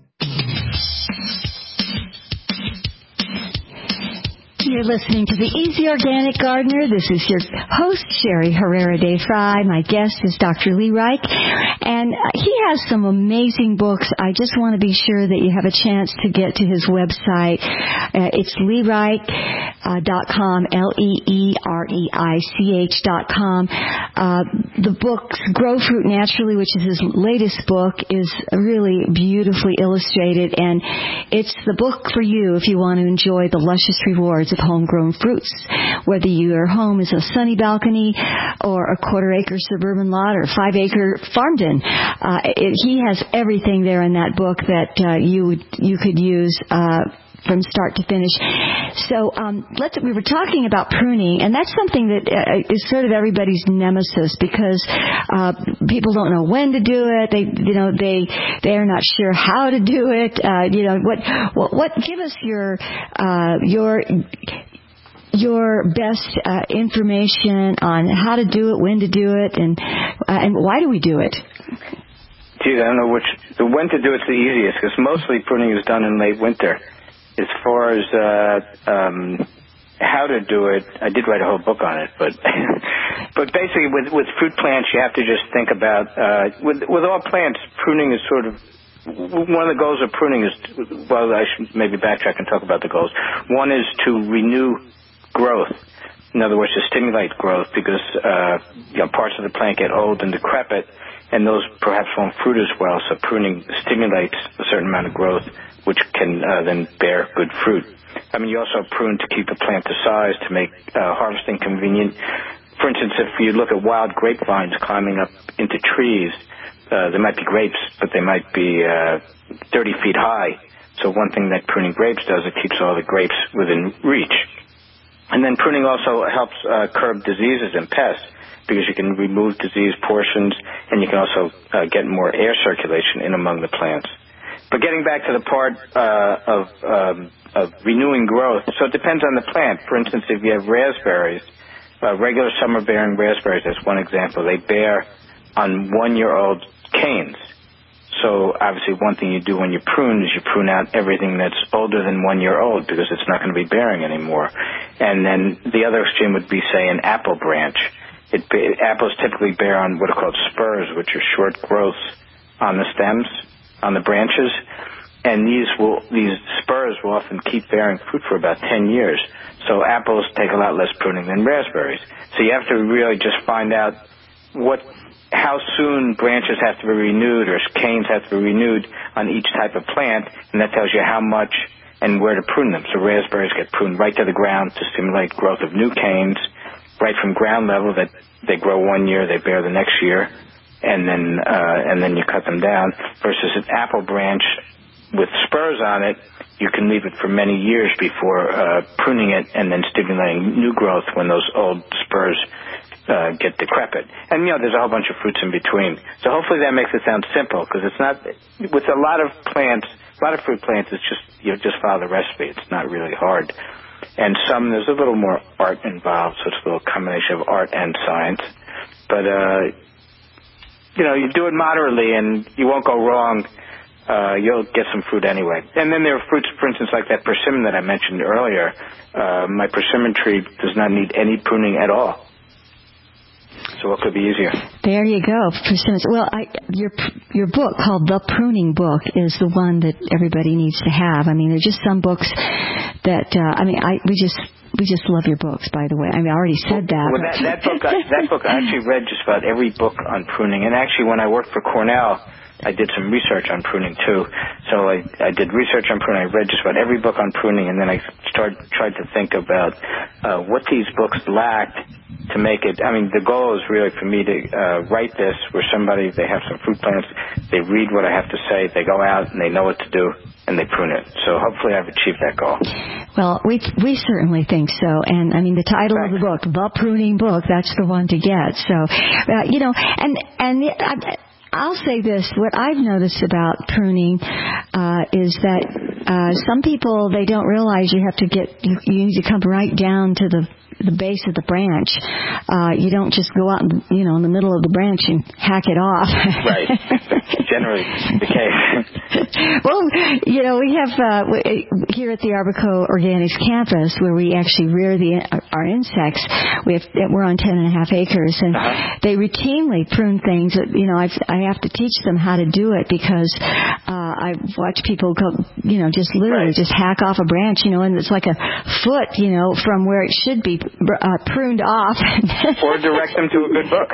You're listening to the Easy Organic Gardener. This is your host, Sherry Herrera de Fry. My guest is Doctor Lee Reich, and he has some amazing books. I just want to be sure that you have a chance to get to his website. Uh, it's lee reich dot com, L E E R E I C H dot com. Uh, the books Grow Fruit Naturally, which is his latest book, is really beautifully illustrated, and it's the book for you if you want to enjoy the luscious rewards of homegrown fruits. Whether your home is a sunny balcony or a quarter-acre suburban lot or five-acre farmed in, uh, it, he has everything there in that book that uh, you would you could use uh, from start to finish. So um, let's. We were talking about pruning, and that's something that uh, is sort of everybody's nemesis because uh, people don't know when to do it. They, you know, they they are not sure how to do it. Uh, you know, what what, what give us your uh, your your best uh, information on how to do it, when to do it, and uh, and why do we do it? Geez, I don't know which. The when to do it's the easiest because mostly pruning is done in late winter. As far as uh, um, how to do it, I did write a whole book on it, but but basically with with fruit plants, you have to just think about uh, with with all plants, pruning is sort of one of the goals of pruning is. Well, I should maybe backtrack and talk about the goals. One is to renew growth. In other words, to stimulate growth because uh, you know, parts of the plant get old and decrepit, and those perhaps won't fruit as well. So pruning stimulates a certain amount of growth, which can uh, then bear good fruit. I mean, you also prune to keep the plant to size, to make uh, harvesting convenient. For instance, if you look at wild grapevines climbing up into trees, uh, there might be grapes, but they might be uh, thirty feet high. So one thing that pruning grapes does, it keeps all the grapes within reach. And then pruning also helps uh, curb diseases and pests because you can remove disease portions, and you can also uh, get more air circulation in among the plants. But getting back to the part uh, of, um, of renewing growth, so it depends on the plant. For instance, if you have raspberries, uh, regular summer-bearing raspberries, that's one example. They bear on one-year-old canes. So obviously one thing you do when you prune is you prune out everything that's older than one year old because it's not going to be bearing anymore. And then the other extreme would be, say, an apple branch. It, it, apples typically bear on what are called spurs, which are short growths on the stems, on the branches. and these will these spurs will often keep bearing fruit for about ten years. So apples take a lot less pruning than raspberries. So you have to really just find out what, how soon branches have to be renewed or canes have to be renewed on each type of plant, and that tells you how much and where to prune them. So raspberries get pruned right to the ground to stimulate growth of new canes, right from ground level that they grow one year, they bear the next year, and then uh, and then you cut them down. Versus an apple branch with spurs on it, you can leave it for many years before uh, pruning it and then stimulating new growth when those old spurs uh, get decrepit. And, you know, there's a whole bunch of fruits in between. So hopefully that makes it sound simple, because it's not, with a lot of plants, a lot of fruit plants, it's just, you just follow the recipe. It's not really hard. And some, there's a little more art involved, so it's a little combination of art and science. But, uh, you know, you do it moderately and you won't go wrong. Uh, you'll get some fruit anyway. And then there are fruits, for instance, like that persimmon that I mentioned earlier. Uh, my persimmon tree does not need any pruning at all. So what could be easier? There you go. Persimmons. Well, I, your your book called The Pruning Book is the one that everybody needs to have. I mean, there's just some books that, uh, I mean, I we just... We just love your books, by the way. I mean, I already said that. Well, that, that book, I, that book, I actually read just about every book on pruning. And actually, when I worked for Cornell, I did some research on pruning too. So I, I did research on pruning. I read just about every book on pruning, and then I started tried to think about uh, what these books lacked to make it. I mean, the goal is really for me to uh, write this where somebody, they have some fruit plants, they read what I have to say, they go out and they know what to do, and they prune it. So hopefully I've achieved that goal. Well, we we certainly think so. And, I mean, the title Thanks. of the book, The Pruning Book, that's the one to get. So, uh, you know, and, and I, I'll say this. What I've noticed about pruning uh, is that uh, some people, they don't realize you have to get, you, you need to come right down to the the base of the branch. Uh, you don't just go out, and, you know, in the middle of the branch and hack it off. Right. Generally the case. Well, you know, we have uh, here at the Arbico Organics campus where we actually rear the our insects. We have we're on ten and a half acres, and uh-huh. they routinely prune things. You know, I've, I have to teach them how to do it because uh, I watch people go, you know, just literally right. just hack off a branch, you know, and it's like a foot, you know, from where it should be uh, pruned off. Or direct them to a good book.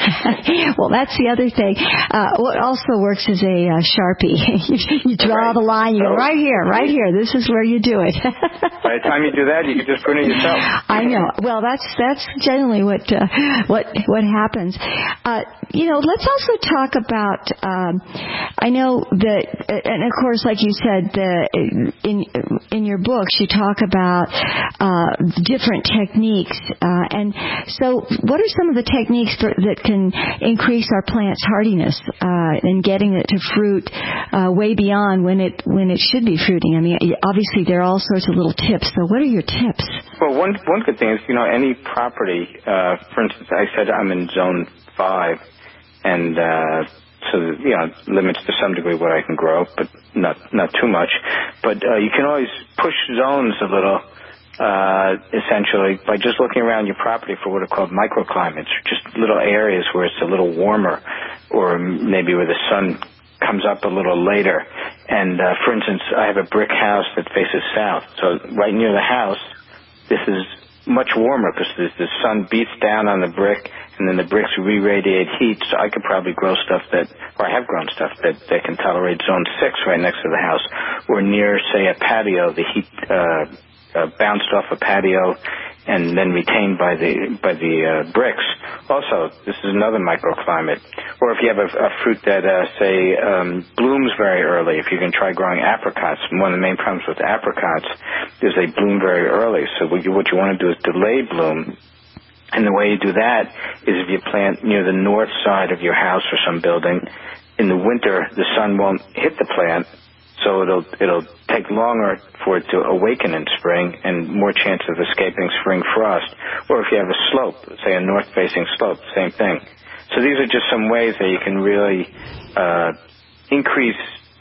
Well, that's the other thing. Uh, what also works is a uh, Sharpie. you, you draw right. the line. You go, right here, right here. This is where you do it. By the time you do that, you can just prune it yourself. I know. Well, that's that's generally what uh, what what happens. Uh, you know, let's also talk about. Um, I know that, and of course, like you said, the, in in your books, you talk about uh, different techniques. Uh, and so, what are some of the techniques for, that can increase our plant's hardiness uh, and getting it to fruit uh, way beyond when it when it should be fruiting? I mean, obviously there are all sorts of little tips. So, what are your tips? Well, one one good thing is, you know, any property. Uh, for instance, I said I'm in zone five, and uh, so you know, limits to some degree what I can grow, but not not too much. But uh, you can always push zones a little. Uh, essentially, by just looking around your property for what are called microclimates, just little areas where it's a little warmer, or maybe where the sun comes up a little later. And uh, for instance, I have a brick house that faces south, so right near the house, this is much warmer because the, the sun beats down on the brick, and then the bricks re-radiate heat. So I could probably grow stuff that, or I have grown stuff that, that can tolerate zone six right next to the house, or near, say, a patio. The heat uh, uh, bounced off a patio and then retained by the by the uh, bricks. Also, this is another microclimate. Or if you have a, a fruit that, uh, say, um, blooms very early, if you can try growing apricots. One of the main problems with apricots is they bloom very early. So what you, what you want to do is delay bloom. And the way you do that is if you plant near the north side of your house or some building, in the winter the sun won't hit the plant, so it'll it'll take longer for it to awaken in spring and more chance of escaping spring frost. Or if you have a slope, say a north-facing slope, same thing. So these are just some ways that you can really uh, increase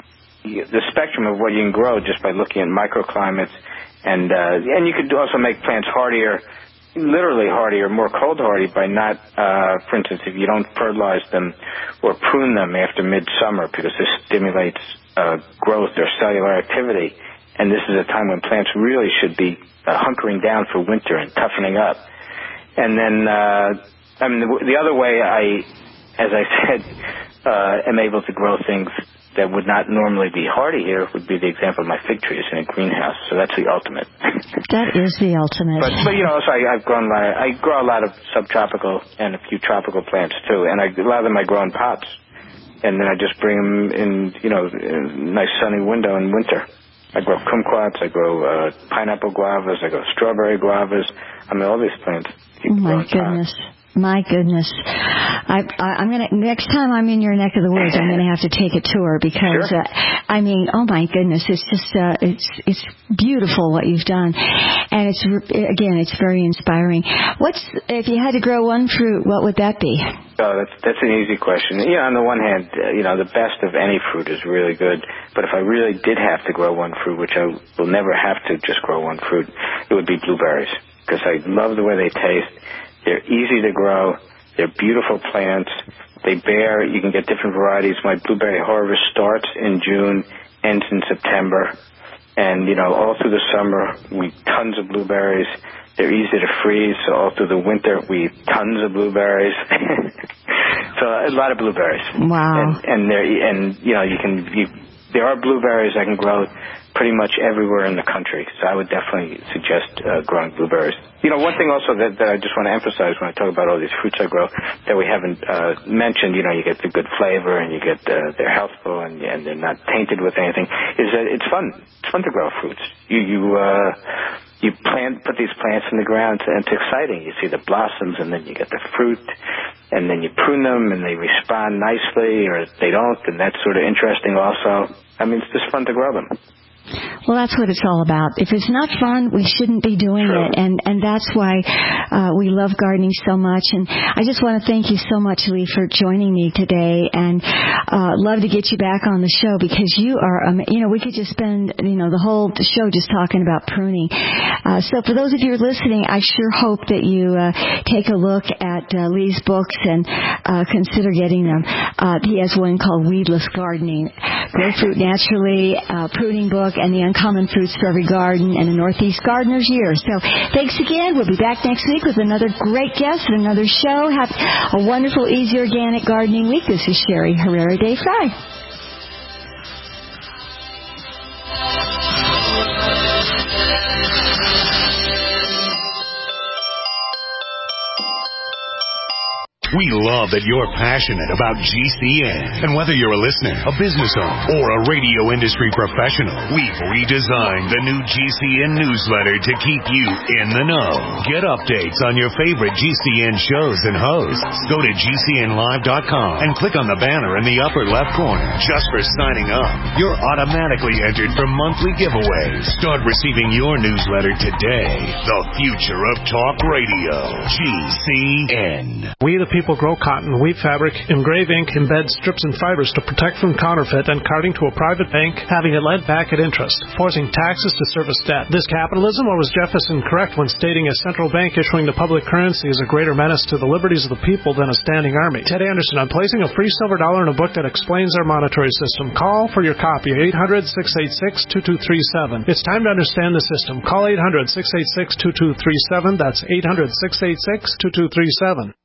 the spectrum of what you can grow just by looking at microclimates. And uh, and you could also make plants hardier literally hardy or more cold hardy by not, uh, for instance, if you don't fertilize them or prune them after midsummer, because this stimulates uh, growth or cellular activity. And this is a time when plants really should be uh, hunkering down for winter and toughening up. And then, uh, I mean, the, the other way I, as I said, uh, am able to grow things that would not normally be hardy here would be the example of my fig trees in a greenhouse. So that's the ultimate. That is the ultimate. But, but you know, also I, I've grown a lot of, I grow a lot of subtropical and a few tropical plants too, and I, a lot of them I grow in pots, and then I just bring them in, you know, in a nice sunny window in winter. I grow kumquats, I grow uh, pineapple guavas, I grow strawberry guavas. I mean, all these plants. Oh my goodness. My goodness. I, I, I'm going to, next time I'm in your neck of the woods, I'm going to have to take a tour because, sure. uh, I mean, oh my goodness, it's just, uh, it's, it's beautiful what you've done. And it's, again, it's very inspiring. What's, if you had to grow one fruit, what would that be? Oh, that's, that's an easy question. Yeah, on the one hand, uh, you know, the best of any fruit is really good. But if I really did have to grow one fruit, which I will never have to just grow one fruit, it would be blueberries. Because I love the way they taste. They're easy to grow. They're beautiful plants. They bear. You can get different varieties. My blueberry harvest starts in June, ends in September. And, you know, all through the summer, we tons of blueberries. They're easy to freeze. So all through the winter, we tons of blueberries. So a lot of blueberries. Wow. And, and, they're, and you know, you can, you, there are blueberries I can grow pretty much everywhere in the country. So I would definitely suggest uh, growing blueberries. You know, one thing also that, that I just want to emphasize when I talk about all these fruits I grow that we haven't uh, mentioned, you know, you get the good flavor and you get uh, they're healthful and, and they're not tainted with anything, is that it's fun. It's fun to grow fruits. You you uh, you plant, put these plants in the ground and it's exciting. You see the blossoms and then you get the fruit and then you prune them and they respond nicely or they don't, and that's sort of interesting also. I mean, it's just fun to grow them. Well, that's what it's all about. If it's not fun, we shouldn't be doing True. it, and and that's why uh, we love gardening so much. And I just want to thank you so much, Lee, for joining me today, and uh, love to get you back on the show because you are, um, you know, we could just spend, you know, the whole show just talking about pruning. Uh, so for those of you who are listening, I sure hope that you uh, take a look at uh, Lee's books and uh, consider getting them. Uh, he has one called Weedless Gardening, Grow Fruit Naturally, uh, pruning book, and the Uncommon Fruits for Every Garden and the Northeast Gardener's Year. So thanks again. We'll be back next week with another great guest and another show. Have a wonderful, easy, organic gardening week. This is Sherry Herrera Day Fry. We love that you're passionate about G C N. And whether you're a listener, a business owner, or a radio industry professional, we've redesigned the new G C N newsletter to keep you in the know. Get updates on your favorite G C N shows and hosts. Go to G C N live dot com and click on the banner in the upper left corner. Just for signing up, you're automatically entered for monthly giveaways. Start receiving your newsletter today. The future of talk radio. G C N. We the people grow cotton, weave fabric, engrave ink, embed strips and fibers to protect from counterfeit and carting to a private bank, having it lent back at interest, forcing taxes to service debt. This capitalism, or was Jefferson correct when stating a central bank issuing the public currency is a greater menace to the liberties of the people than a standing army? Ted Anderson, I'm placing a free silver dollar in a book that explains our monetary system. Call for your copy, eight hundred, six eight six, two two three seven. It's time to understand the system. Call eight hundred, six eight six, two two three seven. That's eight hundred, six eight six, two two three seven.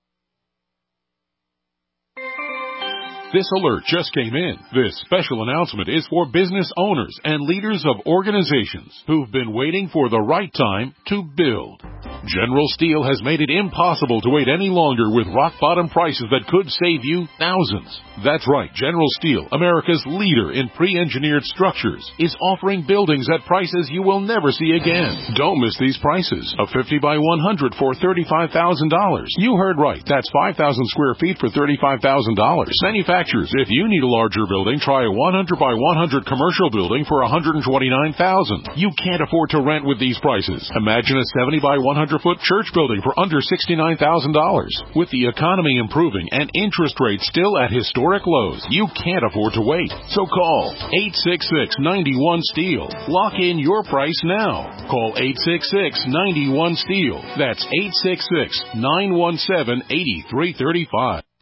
This alert just came in. This special announcement is for business owners and leaders of organizations who've been waiting for the right time to build. General Steel has made it impossible to wait any longer with rock-bottom prices that could save you thousands. That's right, General Steel, America's leader in pre-engineered structures, is offering buildings at prices you will never see again. Don't miss these prices. A fifty by one hundred for thirty-five thousand dollars. You heard right. That's five thousand square feet for thirty-five thousand dollars. Manufactured manufacturers. If you need a larger building, try a one hundred by one hundred commercial building for one hundred twenty-nine thousand dollars. You can't afford to rent with these prices. Imagine a seventy by one hundred foot church building for under sixty-nine thousand dollars. With the economy improving and interest rates still at historic lows, you can't afford to wait. So call eight six six, nine one, STEEL. Lock in your price now. Call eight six six, nine one, STEEL. That's eight six six, nine one seven, eight three three five.